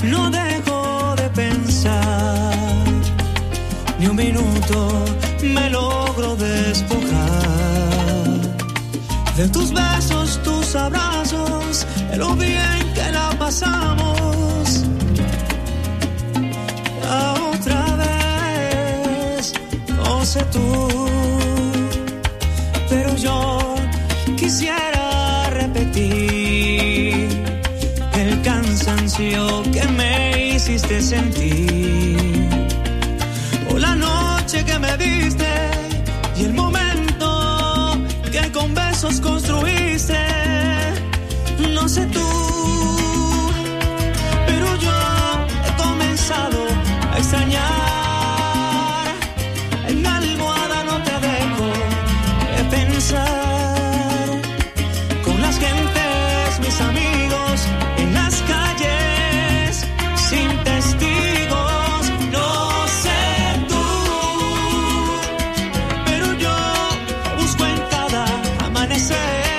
no dejo de pensar, ni un minuto me logro despojar de tus besos, tus abrazos, de lo bien que la pasamos. La otra vez, no sé tú, pero yo quisiera repetir el cansancio que me hiciste sentir, o la noche que me diste y el momento que con besos construiste. No sé tú, pero yo he comenzado a extrañar. En la almohada no te dejo de pensar, con las gentes, mis amigos, en las calles, sin testigos. No sé tú, pero yo busco en cada amanecer.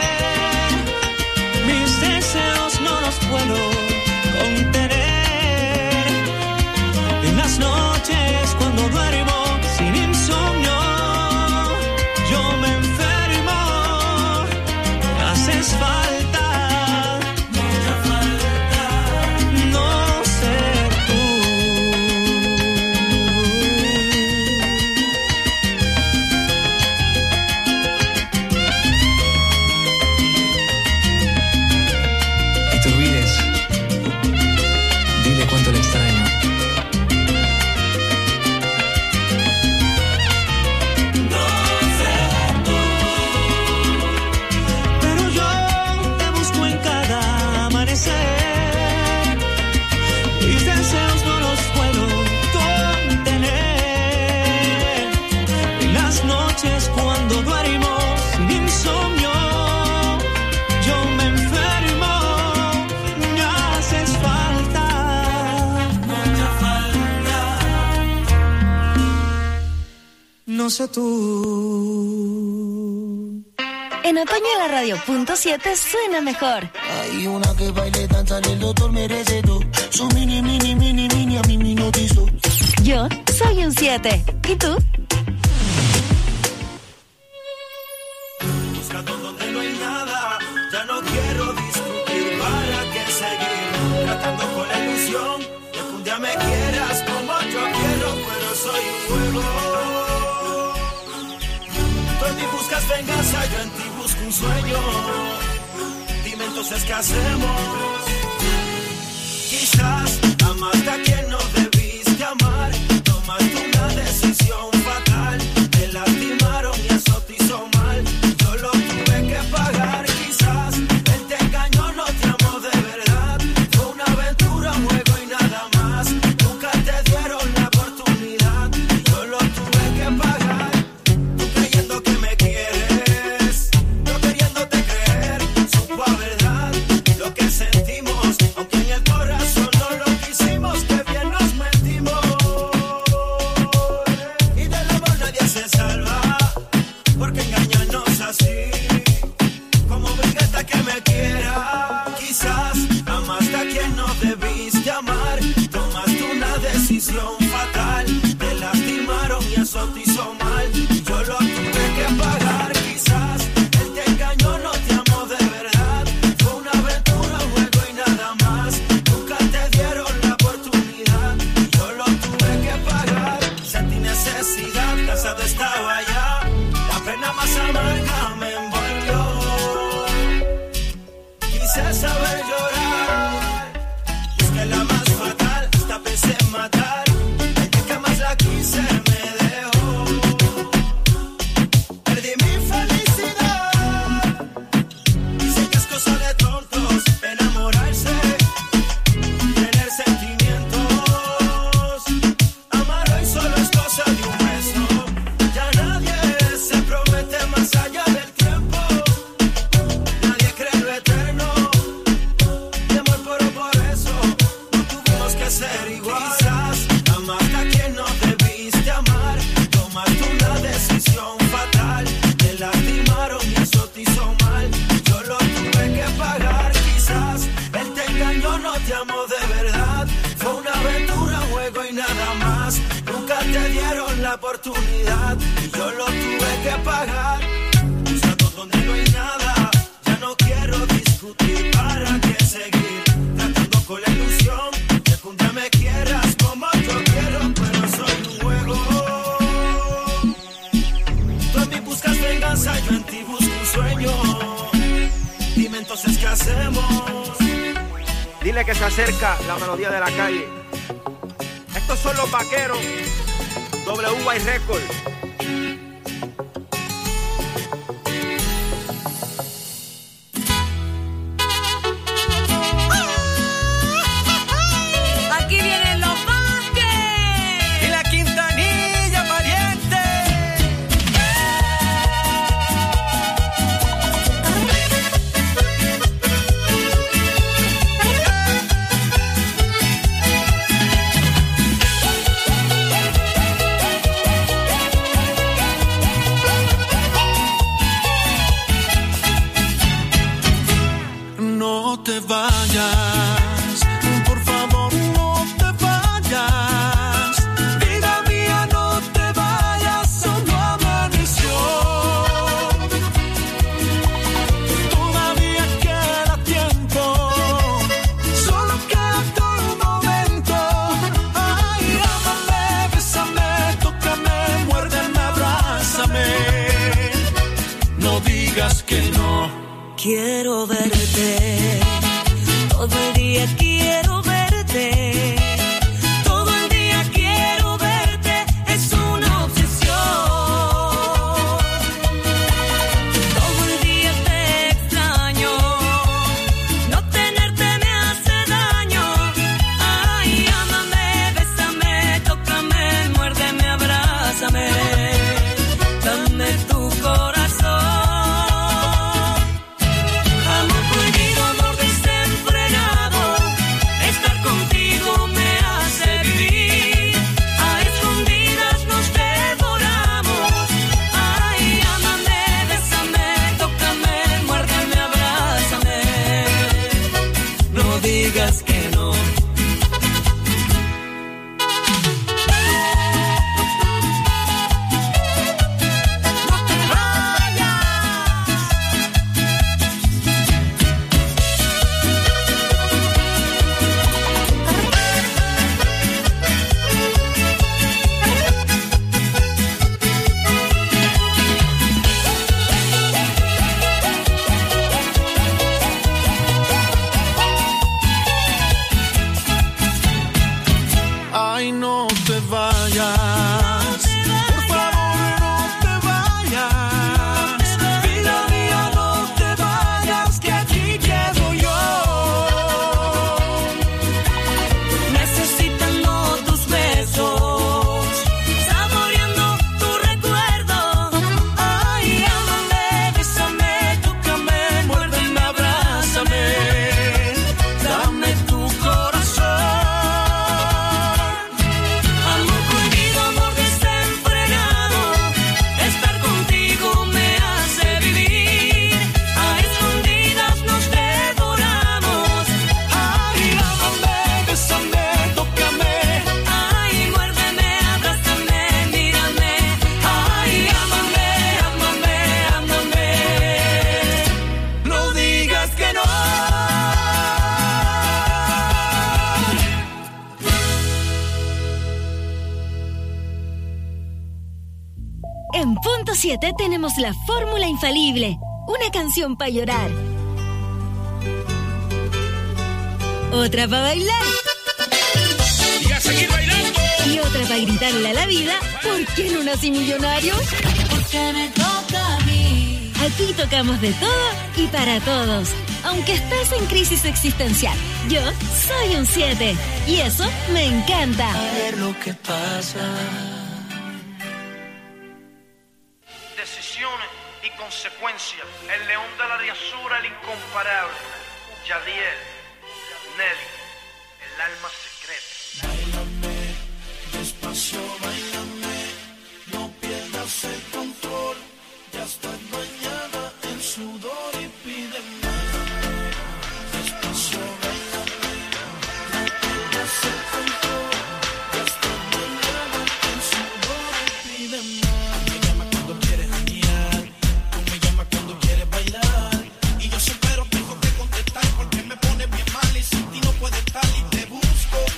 Mis deseos no los puedo contener. En las noches cuando duermo sin insomnio, yo me enfermo. Me haces falta, mucha falta. No sé tú. Y te olvides, dile cuánto le extraño. Pero yo te busco en cada amanecer. Mis deseos no los puedo contener. En las noches cuando duermo sin insomnio, yo me enfermo. Me haces falta, mucha falta. No sé tú. En otoño la radio.7 suena mejor. Hay una que baile, danza, el doctor merece todo. Su mini, mini, mini, mini, a mí me hipnotizó. Yo soy un 7. ¿Y tú? Buscando donde no hay nada, ya no quiero discutir. ¿Para qué seguir tratando con la ilusión de que un día me quieras como yo quiero? Pero soy un juego. Tú en mí buscas venganza, yo en ti busco un sueño. Dime entonces qué hacemos. Quizás amaste a quien no debiste amar. Tomaste una decisión fatal. Te lastimaron y eso te hizo mal. Yo lo tuve que pagar. Quizás él te engañó, no te amó de verdad. Fue una aventura, un juego y nada más. Nunca te dieron la oportunidad. Yo lo tuve que pagar. Tú creyendo que me quieres, yo queriéndote creer. Supo a verdad lo que sentimos, aunque en el corazón no lo quisimos. Que bien nos mentimos. Y del amor nadie se salva, porque engañarnos así, como brigata que me quiera. Quizás amaste a quien no debiste amar. Tomaste una decisión fatal. Te lastimaron y eso te hizo mal. Yo lo tuve que pagar. Quizás él te engañó, no te amó de verdad. Fue una aventura, un juego y nada más. Nunca te dieron la oportunidad. Yo lo tuve que pagar. Sentí necesidad, cansado estaba ya. La pena más amarga me envolvió. Quise saber llorar. Busqué la más fatal, hasta pensé en matar. El día que más la quise me dejó. hacemos. Dile que se acerca la melodía de la calle. Estos son los vaqueros. WY Record. Aquí vienen los Vázquez. Y la Quintanilla, pariente. No te vayas, por favor no te vayas, vida mía no te vayas, solo amaneció, todavía queda tiempo, solo queda un momento, ay, ámame, bésame, tócame, muérdeme, abrázame, no digas que no. Quiero verte, todo el día quiero verte, todo el día quiero verte, es una obsesión. Todo el día te extraño, no tenerte me hace daño. Ay, ámame, bésame, tócame, muérdeme, abrázame, dame tu corazón. Digas que no. No te vayas. Ay, no te vayas, por favor no te vayas, vida mía no te vayas, que aquí quedo yo, Necesitando tus besos, saboreando tu recuerdo. Ay, ámame, bésame, tócame, muérdeme, abrázame, dame tu corazón. Amor prohibido, amor desenfrenado, estar contigo me hace vivir. A escondidas nos devoramos. ay, ámame, bésame, tócame, Ay, muérdeme, abrázame, mírame. Ay, ámame, ámame, ámame. no digas que no. En Punto 7 tenemos la fórmula infalible. Una canción para llorar. Otra para bailar. Y a seguir bailando. Y otra para gritarle a la vida, ¿por qué no nací millonario? Porque me toca a mí. Aquí tocamos de todo y para todos. Aunque estés en crisis existencial, yo soy un 7. Y eso me encanta. A ver lo que pasa. Decisiones y consecuencias. El león de la diazura, el incomparable. Yadiel, Nelly, el alma secreta. Báilame, despacio, báilame, no pierdas el control, ya estás bañada en sudor y pide más. Despacio, báilame, no pierdas el control, ya estás bañada en sudor y pide más. Me llama cuando quieres janguear, tú me llamas cuando quieres bailar, y yo siempre tengo que contestar porque me pone bien mal y sin ti no puedo estar y te busco.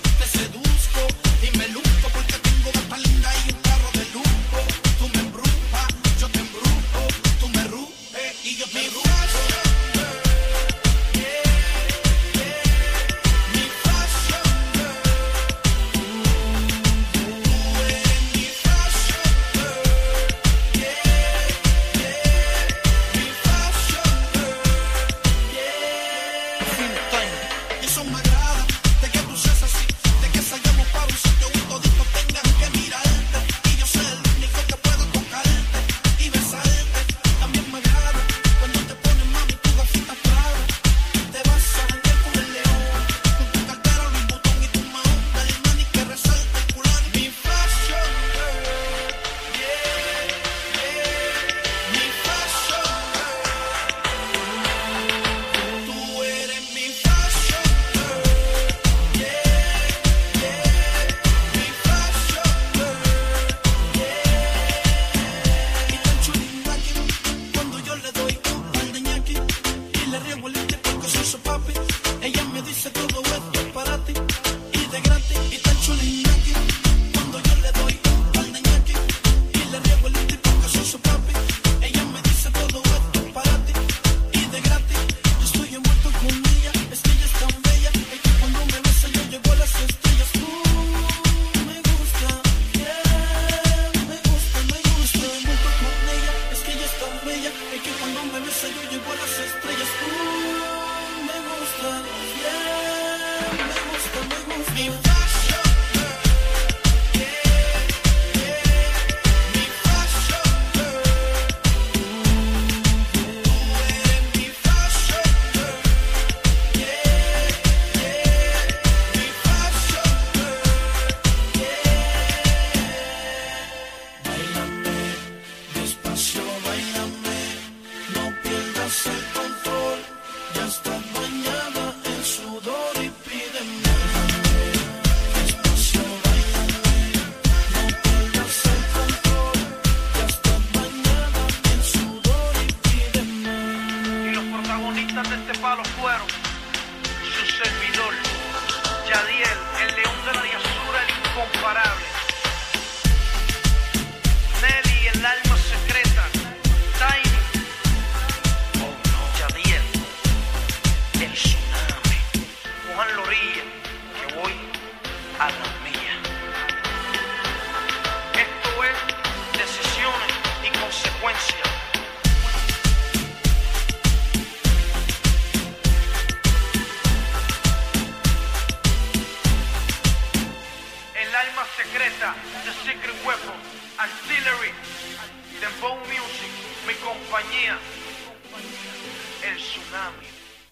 secreta, The Secret Weapon, Artillery, Dembow Music, mi compañía, el Tsunami.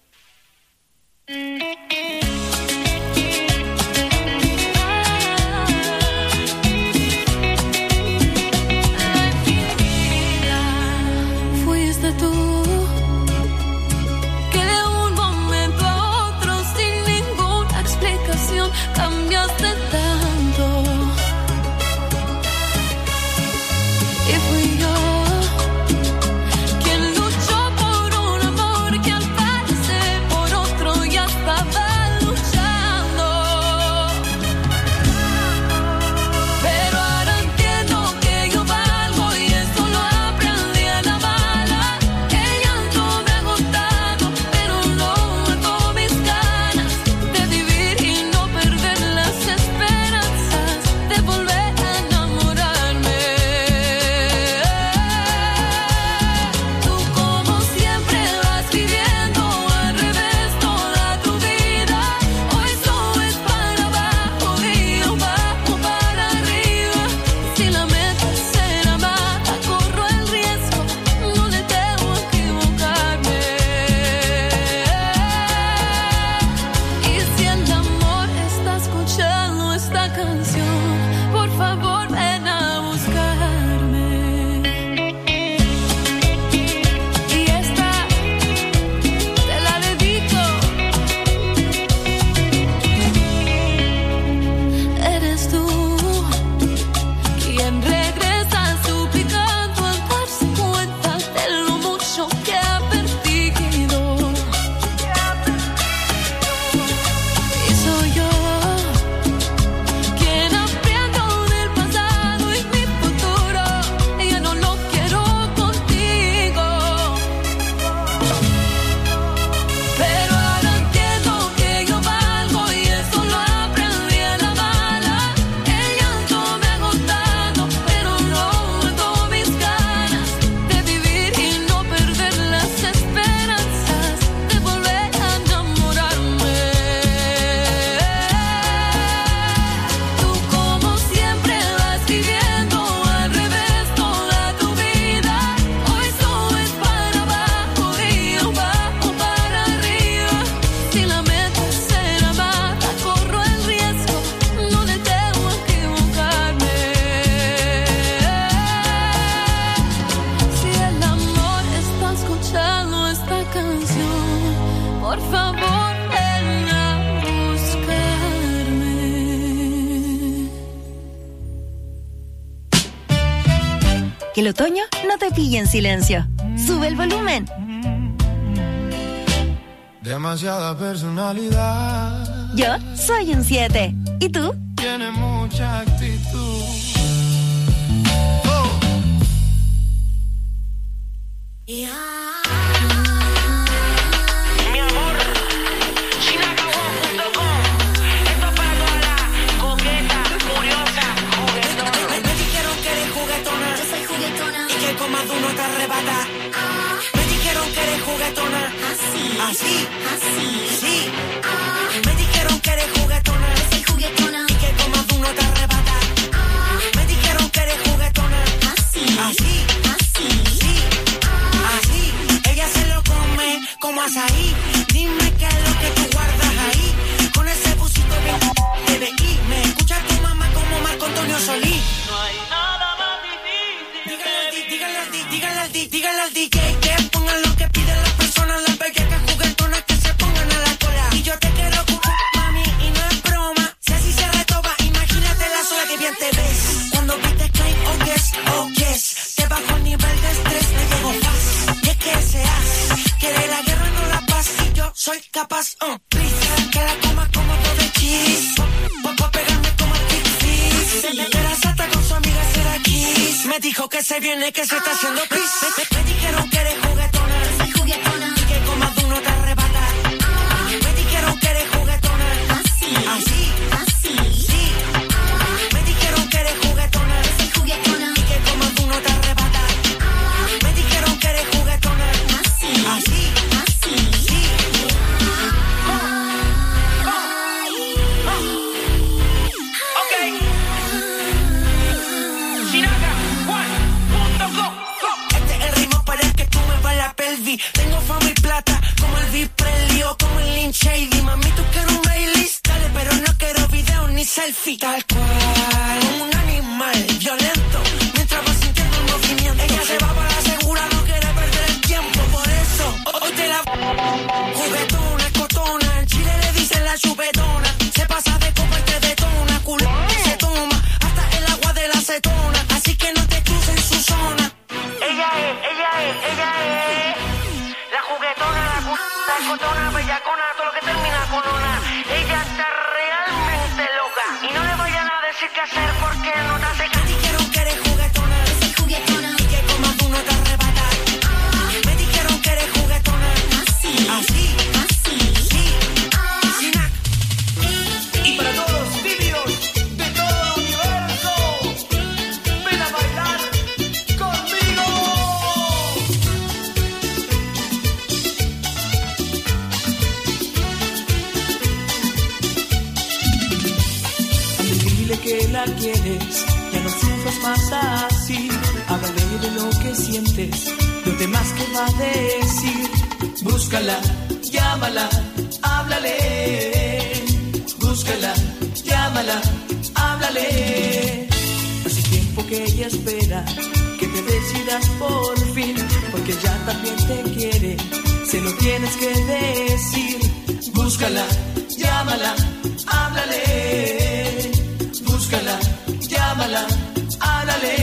Fuiste tú que de un momento a otro sin ninguna explicación cambiaste tanto. Y fui yo quien luchó por un amor que al parecer por otro ya estaba luchando. Pero ahora entiendo que yo valgo y eso lo aprendí a la mala. El llanto me ha agotado, pero no mató mis ganas de vivir y no perder las esperanzas de volver a enamorarme. Tú como siempre vas viviendo al revés toda tu vida. Hoy todo es para abajo y yo bajo para arriba. Si la meta es amada, corro el riesgo, no le temo a equivocarme. Y si el amor está escuchando esta canción, por favor ven a buscarme. Y esta te la dedico. Eres tú quien regresa suplicando al darse cuenta de lo mucho que ha perdido. Y soy yo quien aprendo del pasado y mi futuro. Ya no lo quiero contigo. Pero ahora entiendo que yo valgo y eso lo aprendí a la mala. El llanto me ha agotado, pero no mató mis ganas de vivir y no perder las esperanzas de volver a enamorarme. Tú como siempre vas viviendo al revés toda tu vida. Hoy todo es para abajo y yo bajo para arriba. Si la meta es ser amada, corro el riesgo, no le temo a equivocarme. Si el amor está escuchando esta canción, por favor ven a buscarme. Que el otoño no te pille en silencio. Sube el volumen. Demasiada personalidad, Yo soy un 7. ¿Y tú? tiene mucha actitud. Oh. Mi amor, Chinacabón.com. Esto es para todas las coquetas, curiosas, juguetonas. Me dijeron que eres juguetona. Yo soy juguetona. Y que con más de uno te arrebata. Me dijeron que eres juguetona. Así. Sí. Me dijeron que eres juguetona. Yo soy juguetona. Y que con más de uno te arrebata. Me dijeron que eres juguetona. Así. Sí. Así. Ella se lo come como azaí. Dime qué es lo que tú guardas ahí. Con ese busito bien te veí. Me escucha tu mamá como Marco Antonio Solís. No hay nada más difícil. Dígale al DJ que pongan lo que piden las personas, las bellacas juguetonas que se pongan a la cola. Y yo te quiero cucu, mami, y no es broma. Si así se retoba, imagínate la sola que bien te ves. Cuando viste que oh yes, te bajo el nivel de estrés, me llego fácil. Y es que seas, quiere la guerra, no la paz, y yo soy capaz, please, que la coma como todo de cheese. Pa' pegarme como el kick. Era Sata con su amiga será Kiss. Me dijo que se viene, que se está haciendo pis. Me dijeron que eres juguetona. Soy juguetona. Y que con más de uno te arrebata. Me dijeron que eres juguetona. Así. Sí. Me dijeron que eres juguetona. Soy juguetona. Y que con más de uno te arrebata. Me dijeron que eres juguetona. Así. Sí. Ok. bien shady. Mami, tú quieres un playlist, dale, pero no quiero video ni selfie. Tal cual, como un animal violento, mientras va sintiendo el movimiento. Ella se va para la segura, no quiere perder el tiempo. Por eso, hoy te la juguetona, escotona. En Chile le dicen la chupetona. Se pasa de copa y te detona, culo se toma hasta el agua de la acetona. Así que no te cruces en su zona. Ella es la juguetona, la escotona, bellacona, todo lo que termina con ona. Ella está realmente loca y no le vayan a decir qué hacer porque no te hace caso. Me dijeron que eres juguetona, y que como tú no te arrebatas. Me dijeron que eres juguetona, así, sí. Y para todos los tímidos de todo el universo, ven a bailar conmigo. Dile que la quieres, ya no sufras más así. Háblale de lo que sientes, lo demás que va a decir. Búscala, llámala, háblale. Búscala, llámala, háblale. Hace tiempo que ella espera que te decidas por fin, porque ya también te quiere, se lo tienes que decir. Búscala, llámala, háblale. Búscala, llámala, háblale.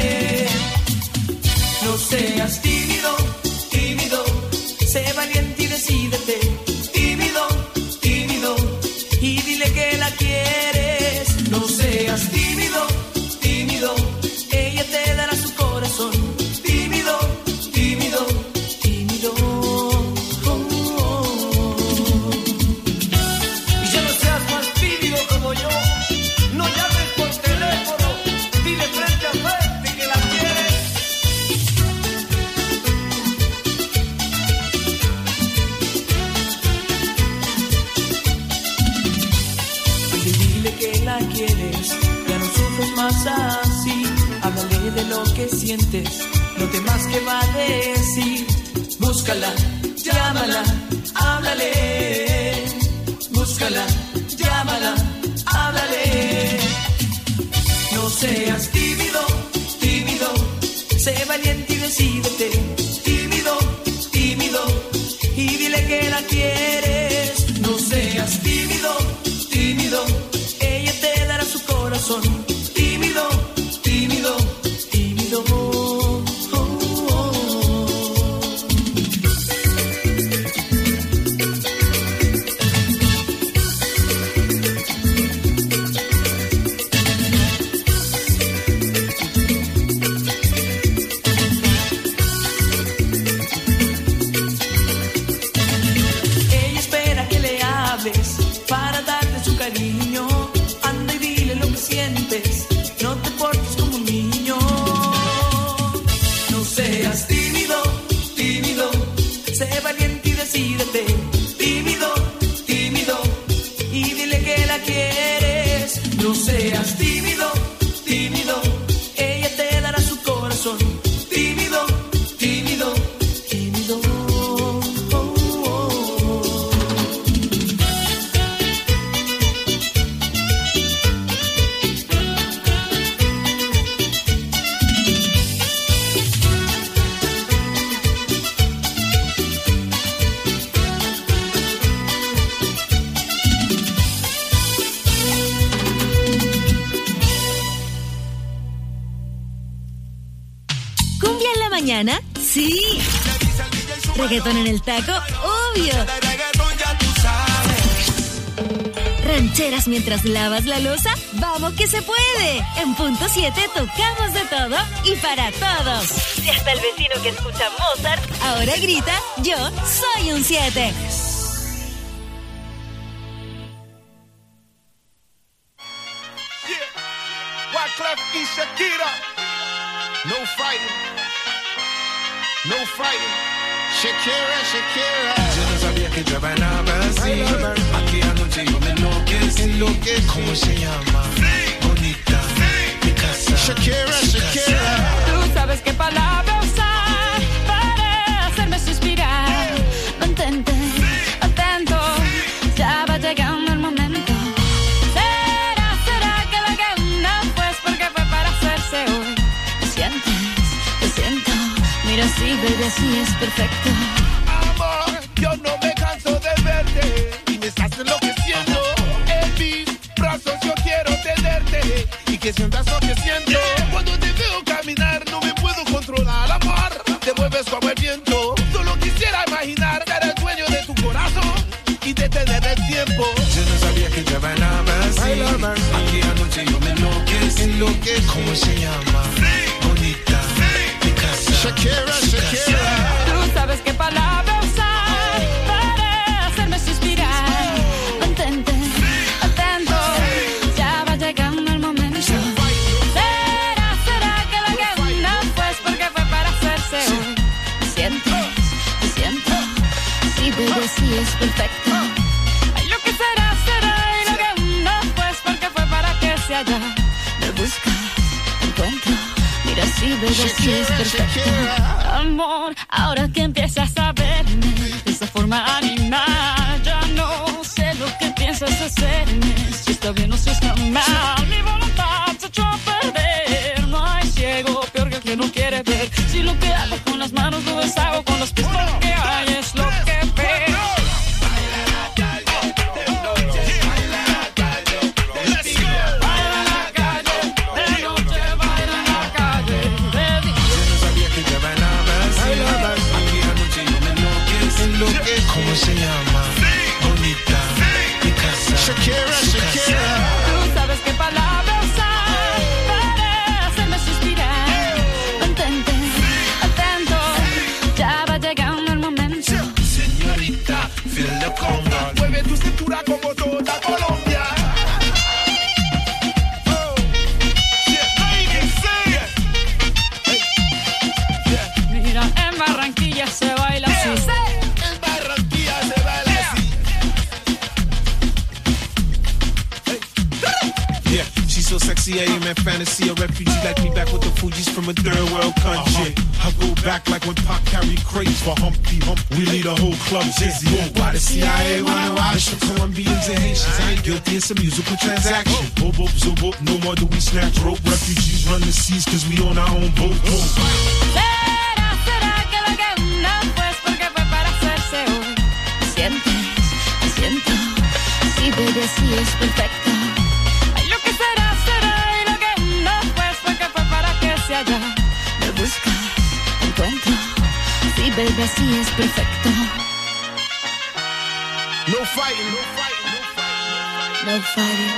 No seas tímido, tímido, sé valiente y decídete. Tímido, tímido, y dile que la quieres. No seas tímido, tímido, ella te dará su corazón. Tímido, tímido, tímido. Y ya no seas más tímido como yo. No llames por teléfono, dile frente a frente que la quieres. Y dile que la quieres, ya no sufres más así. Háblale de lo que sientes, lo demás que va a decir. Búscala, llámala, háblale. Búscala, llámala, háblale. No seas tímido, tímido, sé valiente y decídete. Tímido, tímido, y dile que la quieres. No seas tímido, tímido, ella te dará su corazón. Tímido, tímido, tímido. Ella espera que le hables para darte su cariño. Anda y dile lo que sientes, no te portes como un niño. No seas tímido, tímido, sé valiente y decídete. Tímido, tímido, y dile que la quieres. No seas tímido, tímido, ella te dará su corazón. Tímido, tímido, tímido. ¿Cumbia en la mañana? Sí. ¿Reggaetón en el taco? Obvio. ¿Rancheras mientras lavas la loza? ¡Vamos que se puede! En punto 7 tocamos de todo y para todos. Y hasta el vecino que escucha Mozart ahora grita, yo soy un 7. Wyclef y Shakira. No fighting. No fighting. Shakira, Shakira. Yo no sabía que trabajaba así. Aquí anoche yo me enloquecí. ¿Cómo se llama? Bonita. Mi casa. Shakira, Shakira. Tú sabes qué palabra usar para hacerme suspirar. Mantente atento, Sí, baby, así es perfecto. Amor, yo no me canso de verte y me estás enloqueciendo. En mis brazos yo quiero tenerte y que sientas lo que siento. Cuando te veo caminar no me puedo controlar, amor. Te mueves como el viento. Solo quisiera imaginar ser el dueño de tu corazón y detener el tiempo. Yo no sabía que te bailaba así. Aquí anoche yo me enloquecí. ¿Cómo se llama? Bonita. Mi casa. Shakira, Shakira. Tú sabes qué palabra usar para hacerme suspirar. Mantente atento, ya va llegando el momento. ¿Será que lo que no fue es porque fue para hacerse hoy? Me siento, sí, baby, sí es perfecto. Ay, lo que será y lo que no fue es porque fue para que se haya. Me buscas, encuentro. Mira, sí, baby, sí es perfecto. Amor, ahora que empiezas a verme de esa forma animal, ya no sé lo que piensas hacerme. Si está bien o si está mal, mi voluntad se echó a perder. No hay ciego peor que el que no quiere ver. Si lo que hago con las manos lo deshago con los pies, lo que hay es lo que veo. ¿Cómo se llama? Bonita. Mi casa. Shakira, Shakira. Tú sabes qué palabra usar para hacerme suspirar. Mantente atento, ya va llegando el momento. Señorita, feel the conga. Mueve tu cintura como toda Colombia. Oh, yeah, ladies, Mira, en Barranquilla se baila así. en Barranquilla se baila así. Yeah, she's so sexy, I am in fantasy. A refugee like me back with the Fugees from a third world country. I go back like when Pac carried crates for Humpty Hump. We lead a whole club dizzy. Why the CIA wanna watch the Colombians and Haitians? I ain't guilty, it's a musical transaction. Boop, boop, zoop, boop, no more do we snatch rope. Refugees run the seas cause we own our own boat. ¿Será que lo que no fue es porque fue para hacerse hoy? Me siento, sí, baby, sí es perfecto. Ay, lo que será y lo que no fue es porque fue para que se haya. Me buscas, encuentro. Sí, baby, sí es perfecto. No fighting, no fighting, no fighting. No fighting.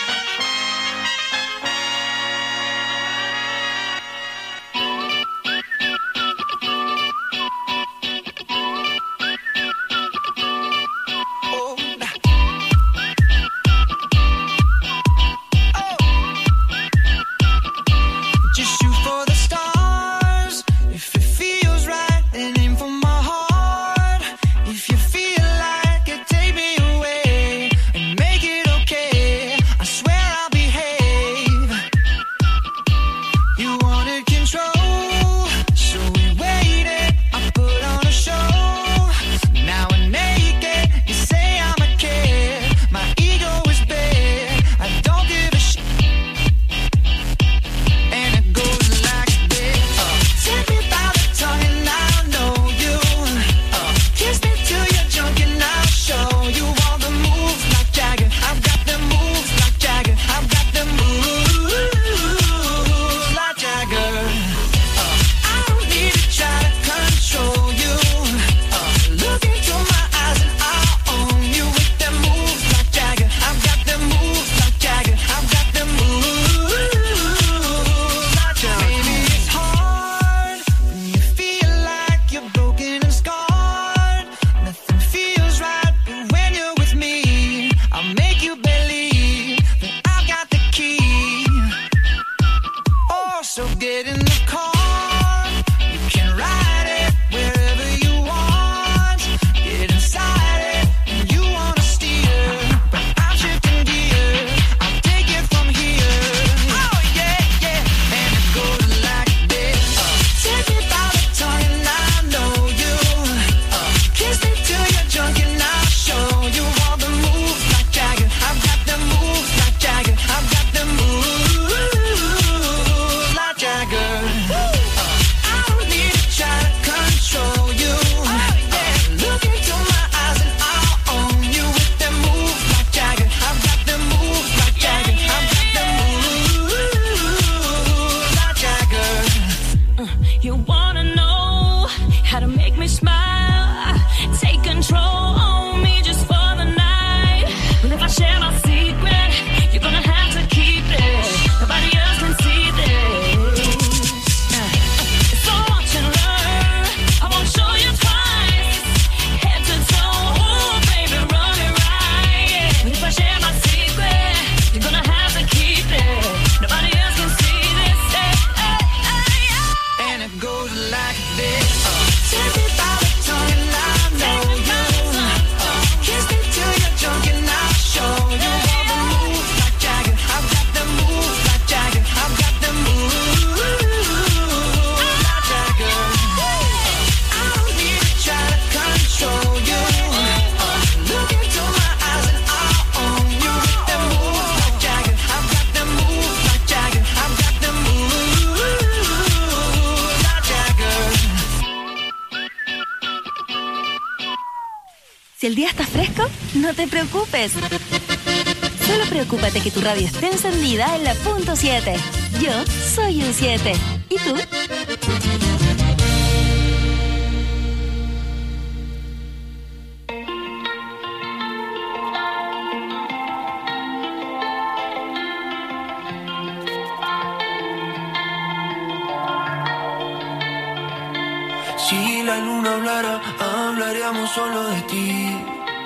Just shoot for the stars. If it feels right, then aim for my heart. If you feel like it, take me away and make it okay. Si el día está fresco, no te preocupes. Solo preocúpate que tu radio esté encendida en la punto 7. Yo soy un 7. ¿Y tú? Si la luna hablara, hablaríamos solo de ti.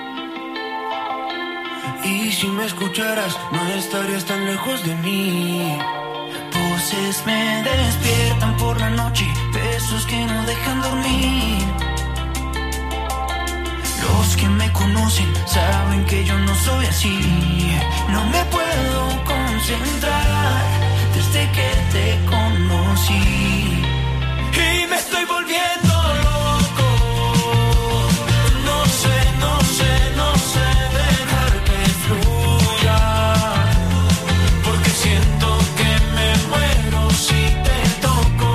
Y si me escucharas, no estarías tan lejos de mí. Voces me despiertan por la noche, besos que no dejan dormir. Los que me conocen saben que yo no soy así. No me puedo concentrar desde que te conocí. Y me estoy volviendo loco. No sé dejar que fluya, porque siento que me muero si te toco,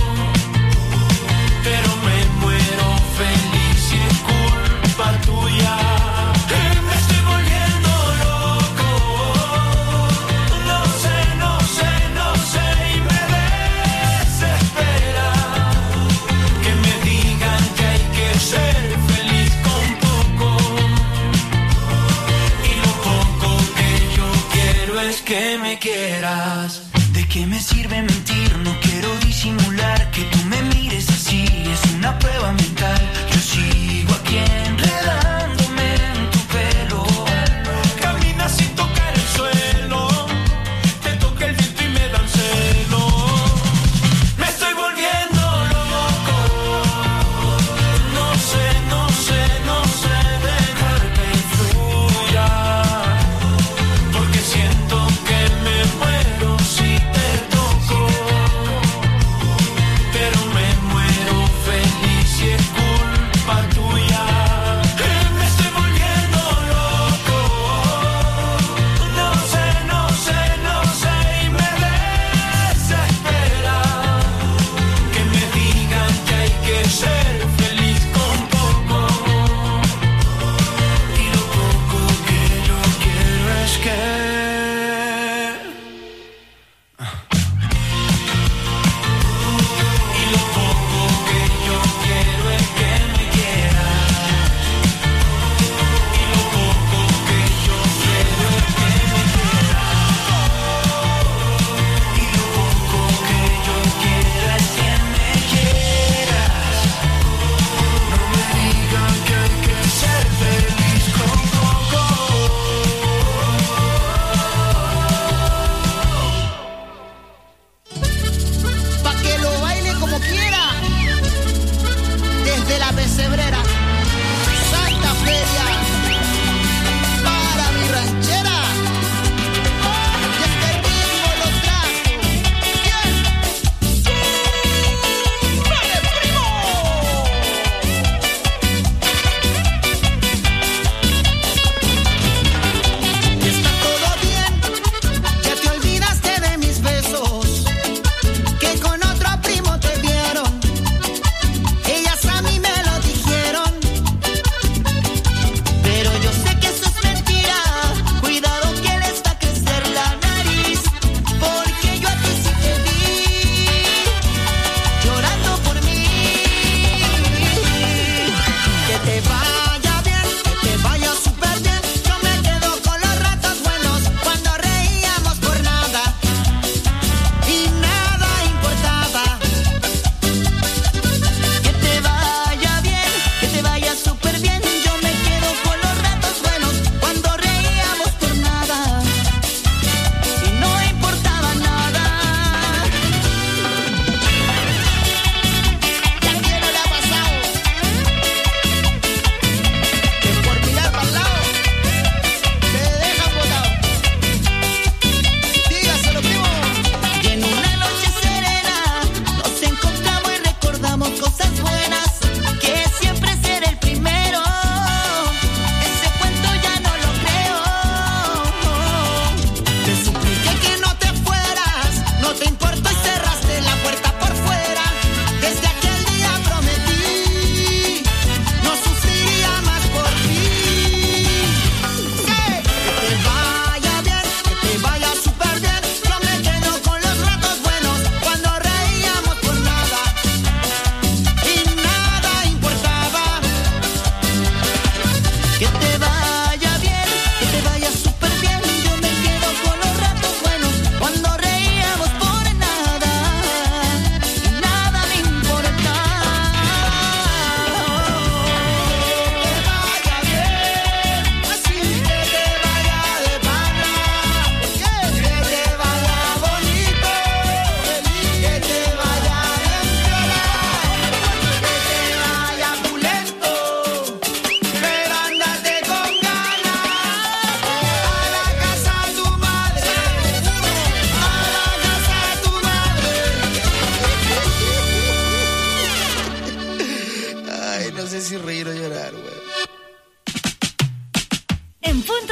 pero me muero feliz y es culpa tuya. Y me estoy volviendo loco. No sé y me desespera que me digan que hay que ser feliz con poco, y lo poco que yo quiero es que me quieras. ¿De qué me sirve mentir? No quiero disimular que tú me mires así. Es una prueba mental. Yo sigo aquí enredándome en tu pelo. Caminas sin tocar el suelo. Te toca el viento y me dan celo. Me estoy volviendo loco. No sé dejar que fluya, porque siento que me muero si te toco, pero me muero feliz y es culpa tuya.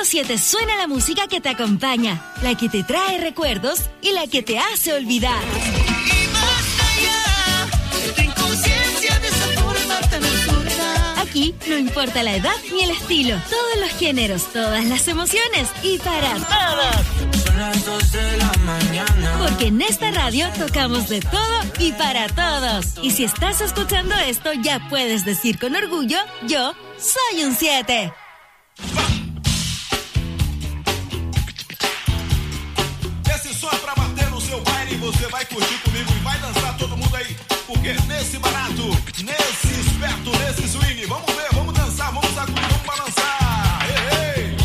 100.7 suena la música que te acompaña, la que te trae recuerdos y la que te hace olvidar. Y más allá, ten conciencia de esa forma tan absurda. Aquí no importa la edad ni el estilo, todos los géneros, todas las emociones y para todos. Son las 2 de la mañana. Porque en esta radio tocamos de todo y para todos. Y si estás escuchando esto, ya puedes decir con orgullo, yo soy un 7. Esse som é pra bater no seu baile e você vai curtir comigo e vai dançar todo mundo aí. Porque nesse barato, nesse esperto, nesse swing, vamos ver, vamos dançar, vamos sacudir, vamos balançar. Ei, ei.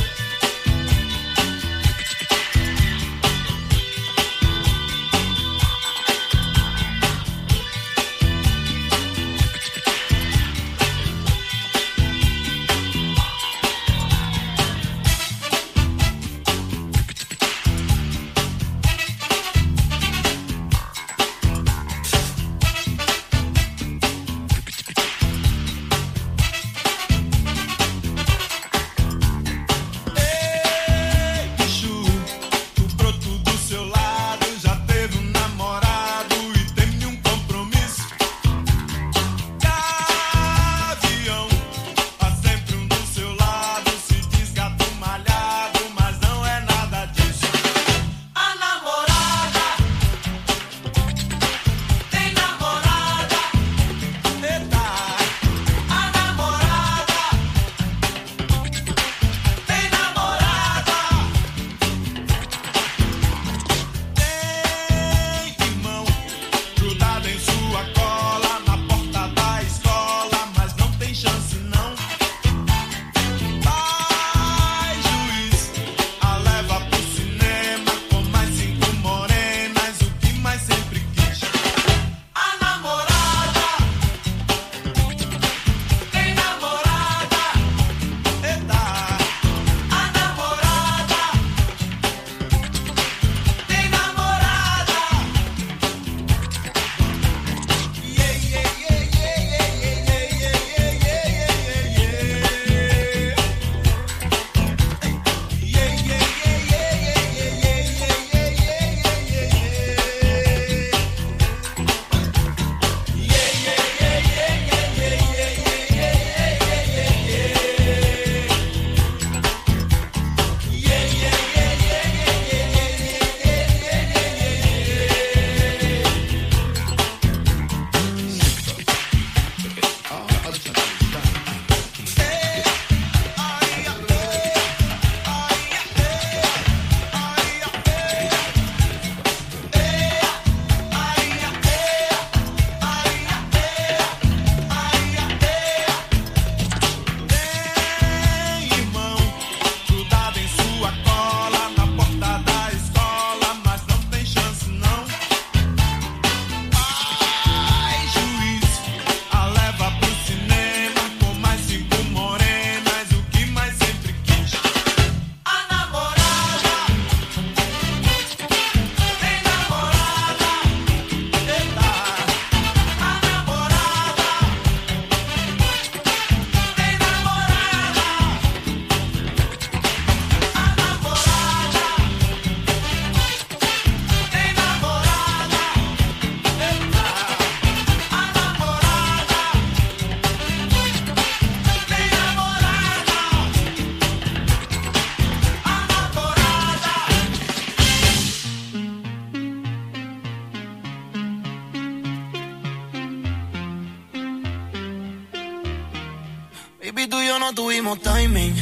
Baby, tú y yo no tuvimos timing,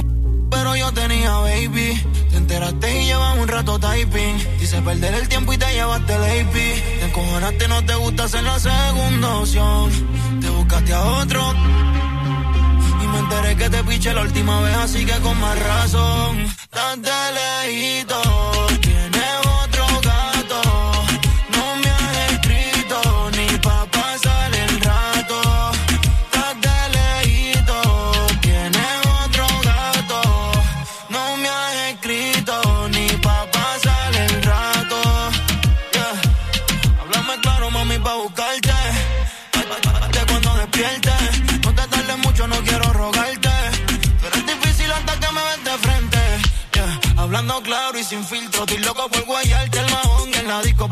pero yo tenía baby. Te enteraste y llevamos un rato typing. Quise perder el tiempo y te llevaste el AP. Te encojonaste, no te gusta ser la segunda opción. Te buscaste a otro y me enteré que te piché la última vez, así que con más razón. Date lejito, tienes otro gato. No me has escrito ni pa' pasar el rato. Date lejito, tienes otro gato. No me has escrito ni pa' pasar el rato. Yeah. Háblame claro, mami, pa' buscarte. Cuando despiertes, no te tardes mucho, no quiero rogarte. Pero es difícil hasta que me ves de frente.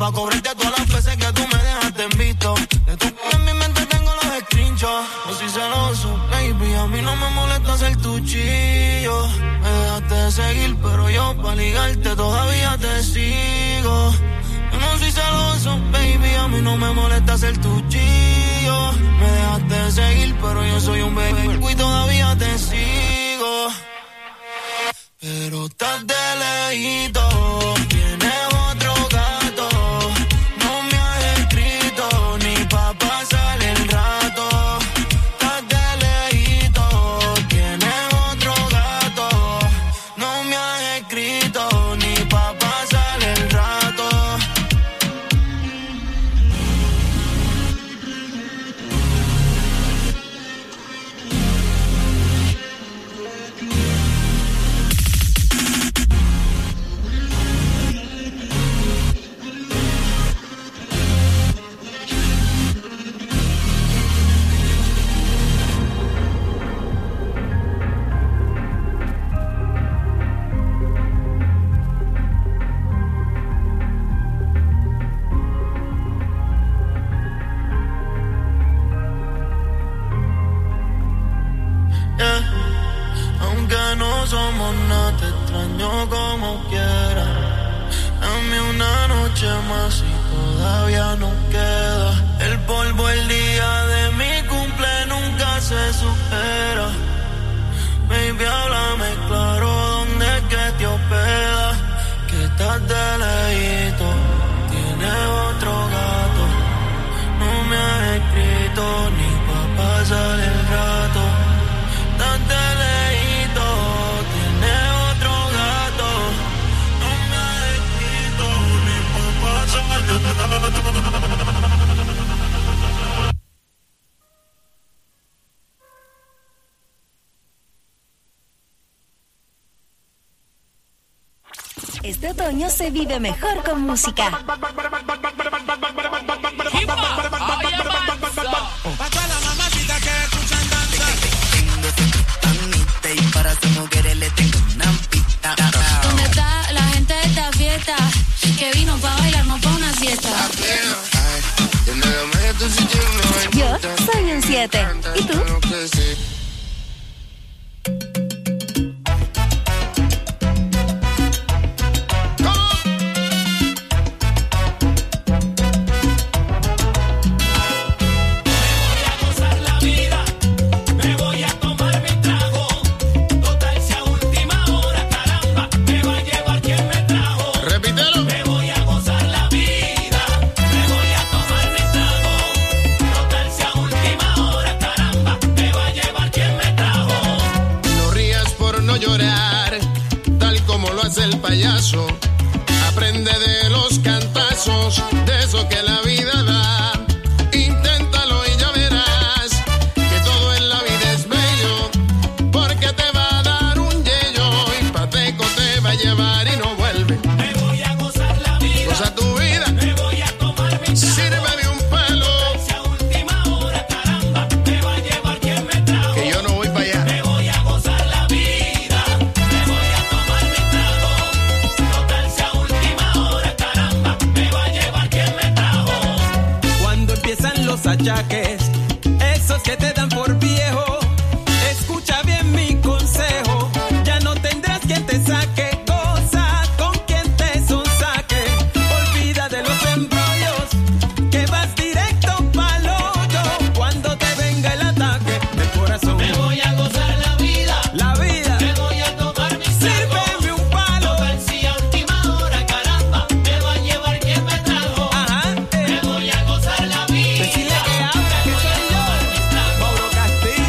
pa' cobrarte todas las veces que tú me dejaste en visto. De tu en mi mente tengo los screenshots. No soy celoso, baby, a mí no me molesta ser tu chillo. Me dejaste de seguir, pero yo pa' ligarte todavía te sigo. Yo no soy celoso, baby, a mí no me molesta ser tu chillo. Me dejaste de seguir, pero yo soy un baby y todavía te sigo. Pero estás de lejito, tienes otro gato. No me has escrito ni pa' pasar el rato. Estás de lejito, tienes otro gato. No me has escrito ni pa' pasar el rato. Aunque no somos nada, te extraño como quiera. Dame una noche más y todavía nos queda. El polvo el día de mi cumple nunca se supera. Baby, háblame claro, ¿dónde es que te hospedas? Que estás de lejito, tienes otro gato. No me has escrito ni pa' pasar el rato. Estás de lejito, tienes otro gato. No me has escrito ni pa' pasar el rato. Este otoño se vive mejor con música. Pa' todas las mamacitas que escuchan danza. Y para sus mujeres le tengo una pista. ¿Dónde está la gente de esta fiesta? Que vino pa' bailar, no pa' una siesta. Yo soy un 7. ¿Y tú? El payaso aprende de los cantazos, de eso que la vida da. Inténtalo y ya verás que todo en la vida es bello, porque te va a dar un yello y pateco te va a llevar y no vuelve. Me voy a gozar la vida. Goza tu vida. Me voy a tomar mi trago. Sírveme un palo. Si a última hora, caramba, me va a llevar quien me trajo. Que yo no voy para allá. Me voy a gozar la vida. Me voy a tomar mi trago. Total, si a última hora, caramba, me va a llevar quien me trajo. Cuando empiezan los achaques, esos que te dan por viejo, escucha bien mi consejo. Ya no tendrás quien te saque, goza con quien te sonsaque. Olvida de los embrollos, que vas directo pa'l hoyo. Cuando te venga el ataque del corazón, Me voy a gozar la vida. la vida, Me voy a tomar mi trago. sírveme un palo. Total, si a última hora, caramba, me va a llevar quien me trajo. Ajá, Me voy a gozar la vida. decirle que habla, que soy yo, Mauro Castillo.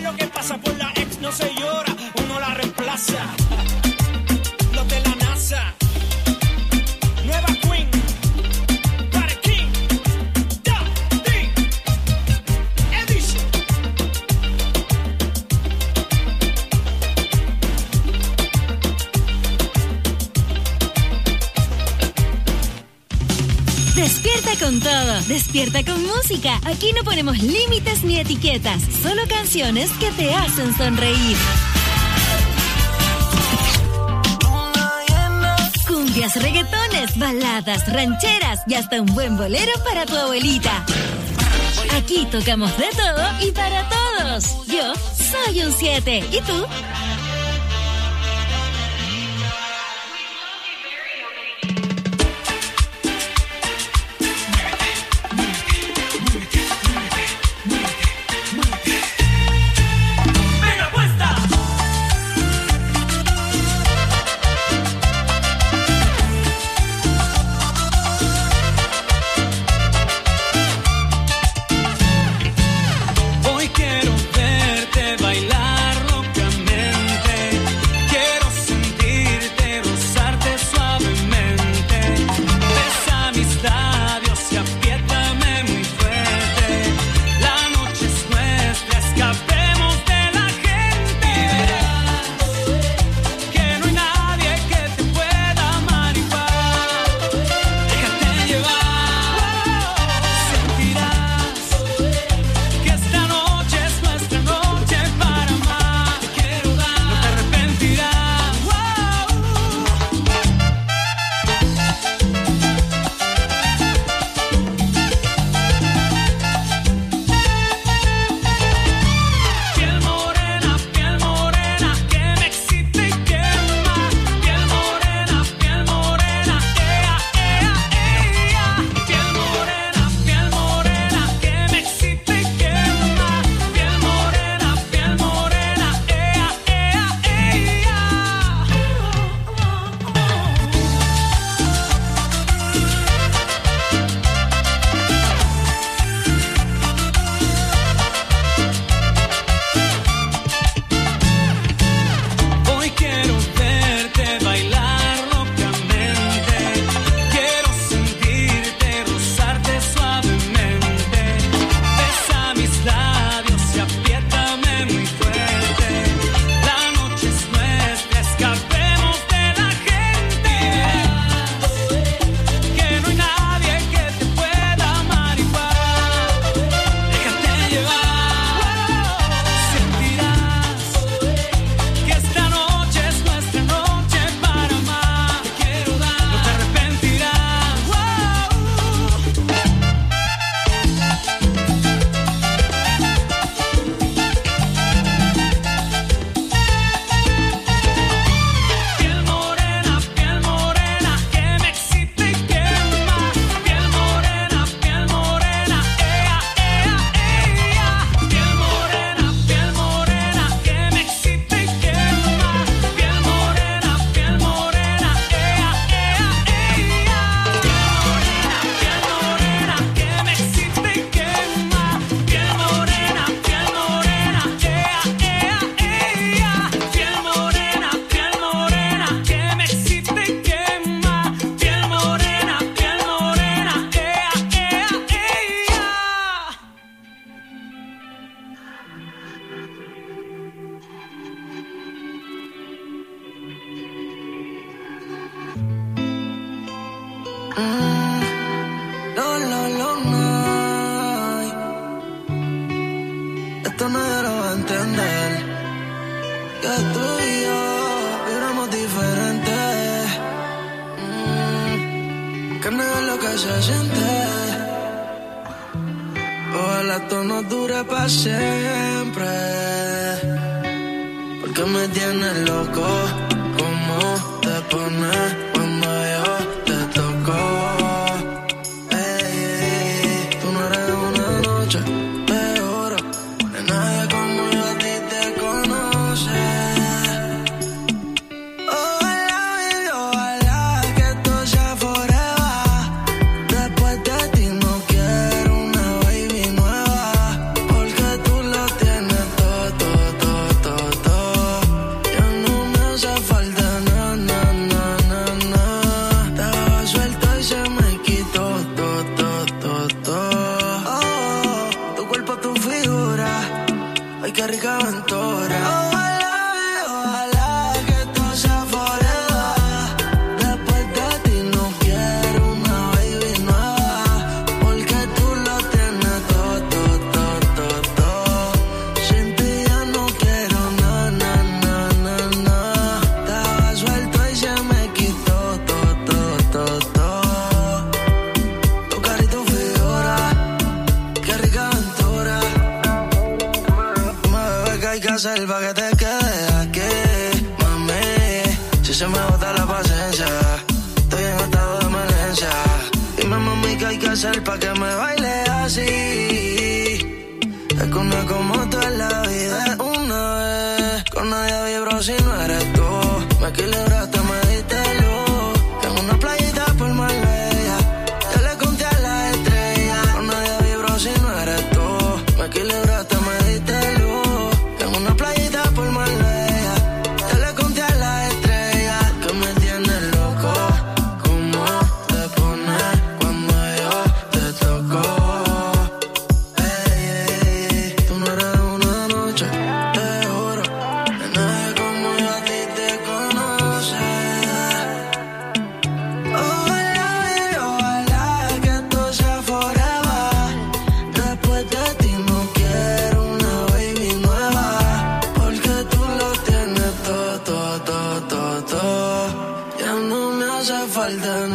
lo que pasa por la ex no se llora, uno la reemplaza. Los de la NASA. Nueva Queen. Para King. Daddy. Edition. Despierta con todo, despierta con música. Aquí no ponemos límites ni etiquetas, solo canciones que te hacen sonreír. Cumbias, reggaetones, baladas, rancheras y hasta un buen bolero para tu abuelita. Aquí tocamos de todo y para todos. Yo soy un 7. ¿Y tú? Hoy quiero verte bailar locamente, quiero sentirte, rozarte suavemente. Besa mis labios y apriétame muy fuerte. La noche es nuestra, escapemos de la gente. Que no hay nadie que te pueda amar igual. Déjate llevar, sentirás que esta noche es nuestra noche para amar. Te quiero dar, no te arrepentirás. Piel morena, que me excita y quema. Piel morena, ea, ea, ea. Piel morena, que me excita y quema. Piel morena, ea, ea, ea. Hoy quiero verte bailar locamente, quiero sentirte, rozarte suavemente. Besa mis labios y apriétame muy fuerte. La noche es nuestra, escapemos de la gente. Que no hay nadie que te pueda amar igual. Déjate llevar, sentirás que esta noche es nuestra noche para amar. Te quiero dar, no te arrepentirás. Piel morena, que me excita y quema. Piel morena, ea, ea, ea. Piel morena, que me excita y quema. Piel morena, ea, ea, ea. Piel morena, que me excita y quema. Piel morena, ea, ea, ea. Piel morena, que me excita y quema. Piel morena, ea, ea, ea. No, no. Esto nadie lo va a entender. Que tú y yo vibramos diferente. Que no es lo que se siente. Ojalá esto no dure para siempre. Porque me tienes loco. ¿Cómo te pones cuando yo te toco? Tú no eres una noche de oro. De nadie como yo a ti te conoce. Ojalá, baby, ojalá que esto sea forever. Después de ti no quiero una baby nueva. Porque tú lo tienes todo. hacer pa' que te quedes aquí, mami? Si se me bota la paciencia, estoy en estado de emergencia. Dime, mami, ¿qué hay que hacer pa' que me baile así? Es que una como tú en la vida es una vez. Con nadie vibro si no eres tú. Me equilibraste, me diste luz. En una playita por Marbella, yo le conté a la estrella. Con nadie vibro si no eres tú. Me equilibraste, me diste luz. En una playita por Marbella, yo le conté a la estrella. Que me tienes loco, cómo te pones cuando yo te toco. Ey, tú no eres una noche, te juro. Nadie como yo a ti te conoce. Ojalá que esto sea forever. Después de ti no quiero una baby nueva, porque tú lo tienes todo. Ya no me hace falta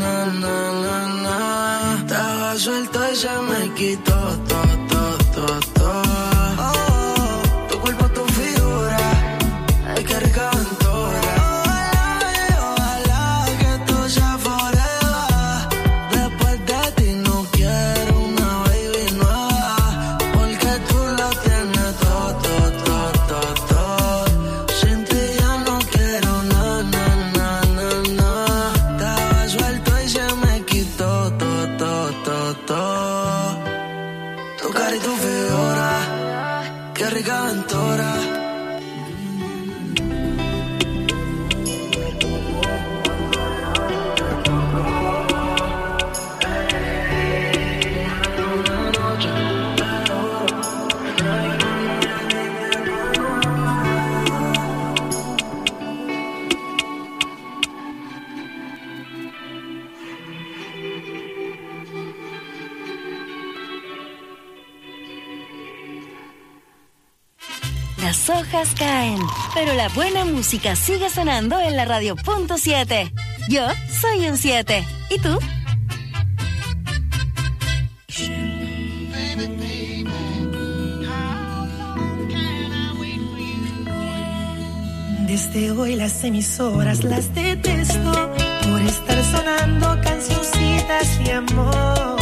nada. Estaba suelto y se me quitó todo. Tu cuerpo, tu figura, ay, qué rica aventura. Ojalá que esto sea forever. Después de ti no quiero una baby nueva, porque tú lo tienes todo. Sin ti ya no quiero nada. Estaba suelto y se me quitó todo. Tu cara y tu figura, qué rica aventura. Las hojas caen, pero la buena música sigue sonando en la radio punto 7. Yo soy un 7. ¿Y tú? Desde hoy las emisoras las detesto por estar sonando cancioncitas de amor.